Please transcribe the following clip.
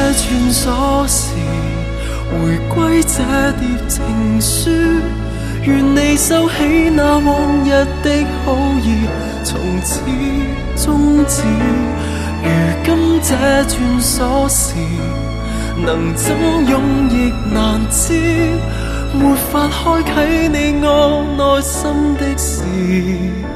串鎖匙，回歸這疊情書。願你收起那往日的好意，從此終止。如今這串鎖匙，能怎用亦難知，沒法開啟你我內心的事。